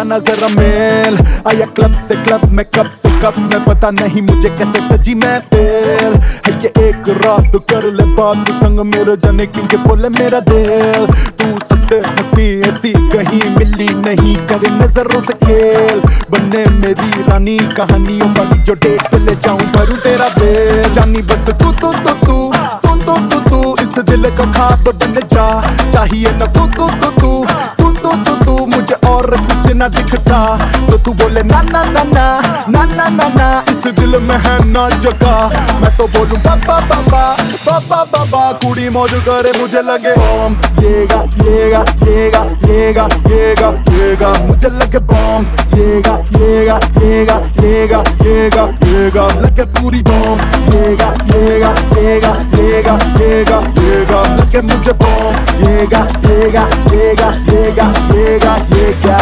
जाना जरा मेल। आया क्लब से क्लब में कब से कब में पता नहीं मुझे कैसे सजी मैं फेल है ये एक रात कर ले बात संग मेरे जाने क्योंकि बोले मेरा दिल तू सबसे हंसी ऐसी कहीं मिली नहीं करे नजरों से खेल बनने मेरी रानी कहानियों वाली जो डेट ले जाऊं भरूं तेरा बेल जानी बस तू तू तू तू तू तू तू तू इस दिल का ख्वाब बन जा चाहिए ना तू तू तू तू तू तू तू तू मुझे और कुछ ना दिखता तो तू बोले ना ना ना ना ना ना ना ना इस दिल में है ना जगह मैं तो बोलूं बाबा बाबा बाबा बाबा कुड़ी मौज करे मुझे लगे बॉम्ब येगा येगा येगा येगा येगा येगा मुझे लगे बॉम्ब येगा येगा येगा येगा येगा येगा लगे पूरी बॉम्ब येगा येगा येगा येगा येगा येगा लगे मुझे बॉम्ब येगा येगा येगा येगा येगा येगा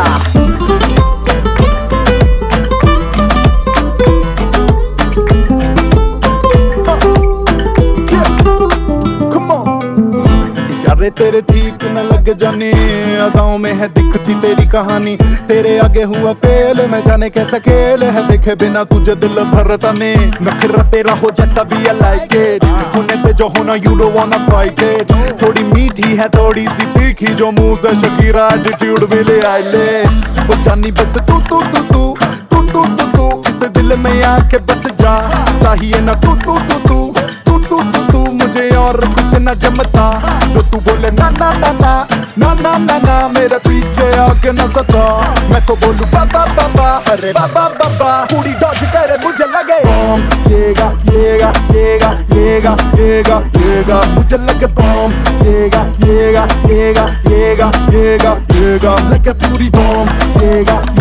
इशारे तेरे ठीक न लग जाने अदाओं में है दिखती तेरी कहानी तेरे आगे हुआ फेल मैं जाने कैसा खेल है देखे बिना तुझे दिल भरता ने नखरा तेरा हो जैसा भी I like it होने दे जो होना you don't wanna fight it थोड़ी मीठी है थोड़ी सी तीखी जो मुंह से शकीरा एटीट्यूड बिली आइलिश वो जानी बस तू तू तू तू तू तू तू तू इस दिल में आके बस जा चाहिए ना तू तू तू तू तू तू तू तू मुझे और कुछ न जमता जो तू बोले ना ना ना ना ना ना ना ना मेरे पीछे आके न सता मैं तो बोलूं बाबा बाबा अरे बाबा बाबा पूरी डॉज करे मुझे लगे बॉम्ब येगा येगा येगा येगा येगा येगा मुझे लगे बॉम्ब येगा येगा येगा येगा येगा येगा लगे पूरी बॉम्ब येगा